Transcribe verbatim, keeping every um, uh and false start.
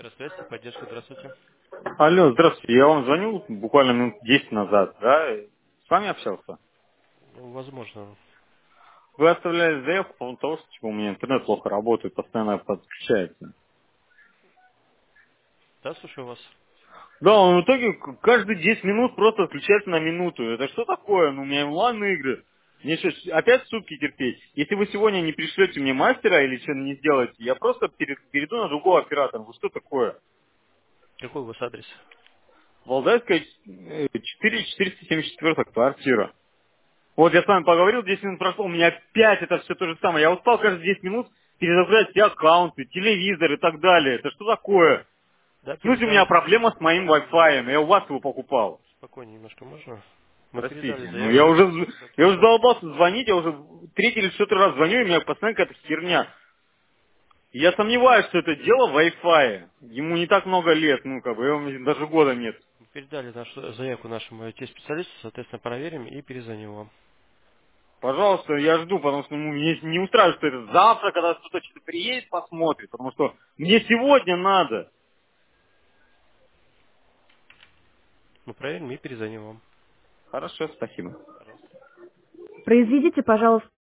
Связь и поддержка, здравствуйте. Алло, здравствуйте. Я вам звонил буквально минут десять назад, да? и С вами общался. Ну, возможно. Вы оставляли заявку по поводу того, что типа, у меня интернет плохо работает, постоянно подключается. Да, слушаю вас. Да, он в итоге к- каждые десять минут просто отключается на минуту. Это что такое? Ну, у меня онлайн-игры. Мне что, с- опять сутки терпеть? Если вы сегодня не пришлете мне мастера или что-то не сделаете, я просто пере- перейду на другого оператора. Ну, что такое? Какой у вас адрес? Валдайская э, четыре четыреста семьдесят четыре квартира. Вот я с вами поговорил, десять минут прошло, у меня опять это все то же самое. Я устал каждые десять минут перезагружать все аккаунты, телевизор и так далее. Это что такое? Да, В смысле, у меня передал. проблема с моим Wi-Fi, я у вас его покупал. Спокойнее немножко можно? Мы передали Простите, ну я заявку, уже, з- все я уже отлично. задолбался звонить, я уже третий или четвертый раз звоню, и у меня постоянно какая-то херня. И я сомневаюсь, что это дело в Wi-Fi. Ему не так много лет, ну как бы, ему даже года нет. Мы передали нашу заявку нашему I T-специалисту, соответственно, проверим и перезвоним вам. Пожалуйста, я жду, потому что ну, мне не устраивает, что это завтра, когда кто-то что-то приедет, посмотрит, потому что мне сегодня надо. Мы проверим и перезвоним вам. Хорошо, спасибо. Пожалуйста. Произведите, пожалуйста,